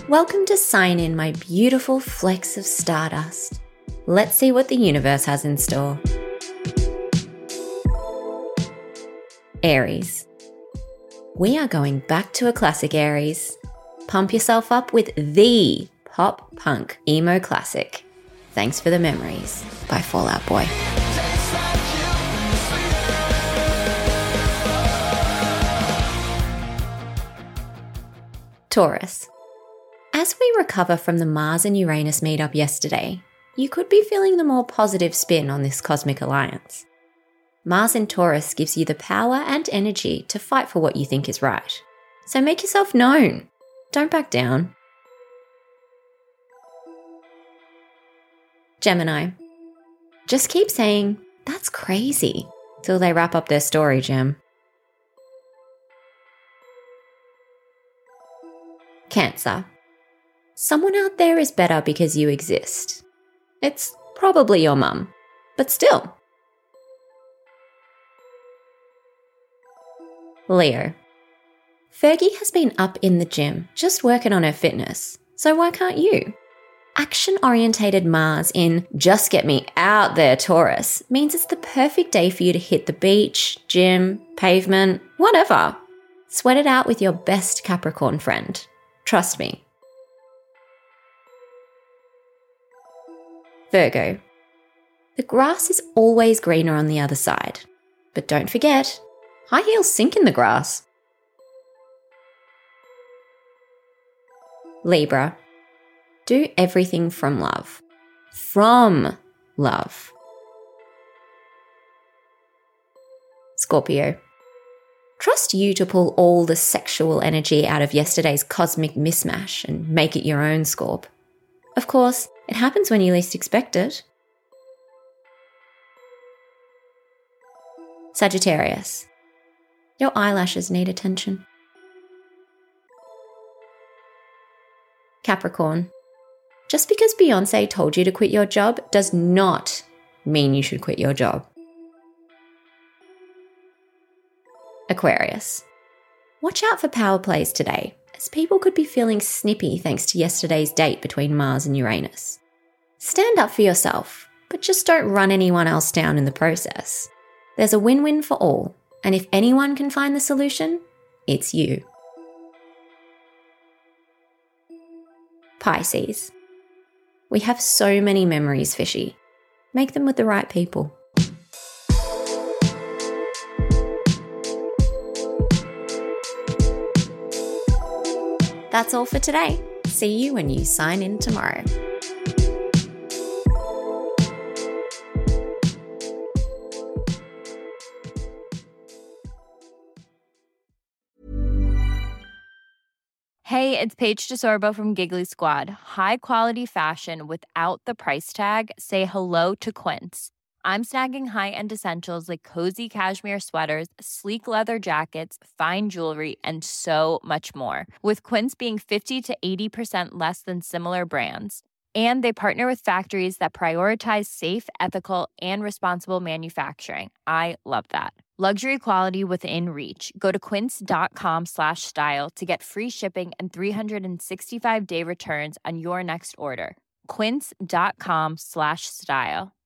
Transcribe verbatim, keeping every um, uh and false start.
Welcome to Sign In, my beautiful flecks of stardust. Let's see what the universe has in store. Aries. We are going back to a classic, Aries. Pump yourself up with the pop punk emo classic, Thanks for the Memories by Fall Out Boy. Taurus. As we recover from the Mars and Uranus meetup yesterday, you could be feeling the more positive spin on this cosmic alliance. Mars in Taurus gives you the power and energy to fight for what you think is right. So make yourself known. Don't back down. Gemini. Just keep saying, "That's crazy," till they wrap up their story, Gem. Cancer. Someone out there is better because you exist. It's probably your mum, but still. Leo. Fergie has been up in the gym, just working on her fitness, so why can't you? Action-orientated Mars in Just Get Me Out There Taurus means it's the perfect day for you to hit the beach, gym, pavement, whatever. Sweat it out with your best Capricorn friend. Trust me. Virgo. The grass is always greener on the other side. But don't forget, high heels sink in the grass. Libra. Do everything from love. From love. Scorpio. Trust you to pull all the sexual energy out of yesterday's cosmic mismatch and make it your own, Scorp. Of course, it happens when you least expect it. Sagittarius. Your eyelashes need attention. Capricorn. Just because Beyonce told you to quit your job does not mean you should quit your job. Aquarius. Watch out for power plays today, as people could be feeling snippy thanks to yesterday's date between Mars and Uranus. Stand up for yourself, but just don't run anyone else down in the process. There's a win-win for all, and if anyone can find the solution, it's you. Pisces. We have so many memories, Fishy. Make them with the right people. That's all for today. See you when you sign in tomorrow. Hey, it's Paige DeSorbo from Giggly Squad. High quality fashion without the price tag. Say hello to Quince. I'm snagging high-end essentials like cozy cashmere sweaters, sleek leather jackets, fine jewelry, and so much more. With Quince being fifty to eighty percent less than similar brands. And they partner with factories that prioritize safe, ethical, and responsible manufacturing. I love that. Luxury quality within reach. Go to quince.com slash style to get free shipping and three sixty-five day returns on your next order. Quince.com slash style.